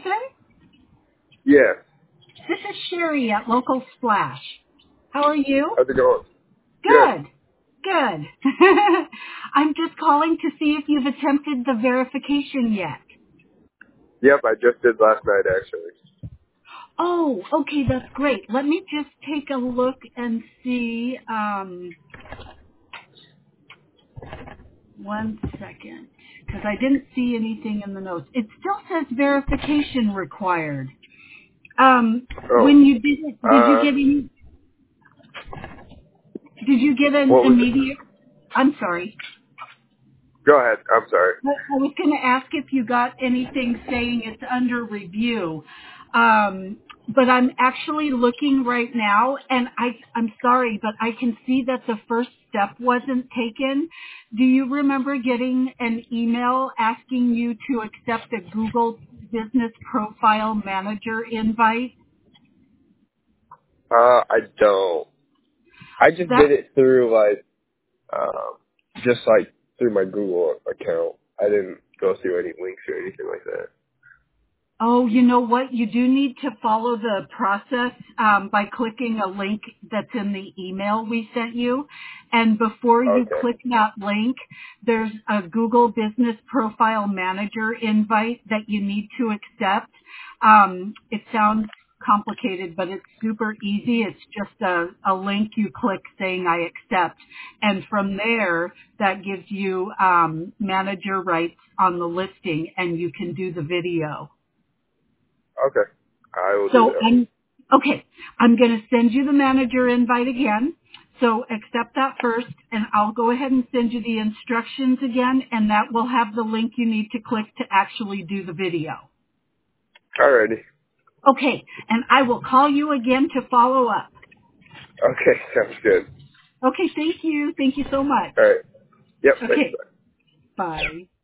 Jason? Yes. This is Sherry at Local Splash. How are you? How's it going? Good. Good. I'm just calling to see if you've attempted the verification yet. Yep, I just did last night, actually. Oh, okay, that's great. Let me just take a look and see. One second, because I didn't see anything in the notes. It still says verification required. Oh. When you did it, did you get an What was it? immediate? I'm sorry. Go ahead. I'm sorry. I was going to ask if you got anything saying it's under review. But I'm actually looking right now, and I'm sorry, but I can see that the first step wasn't taken. Do you remember getting an email asking you to accept a Google Business Profile Manager invite? I don't. I just That did it through, just through my Google account. I didn't go through any links or anything like that. Oh, you know what? You do need to follow the process by clicking a link that's in the email we sent you. And before you Okay. click that link, there's a Google Business Profile Manager invite that you need to accept. It sounds complicated, but it's super easy. It's just a link you click saying I accept. And from there, that gives you manager rights on the listing, and you can do the video. Okay. I will do So that. I'm going to send you the manager invite again. So accept that first, and I'll go ahead and send you the instructions again, and that will have the link you need to click to actually do the video. Alrighty. Okay, and I will call you again to follow up. Okay, sounds good. Okay, thank you. Thank you so much. Alright. Yep, thanks. Okay, bye.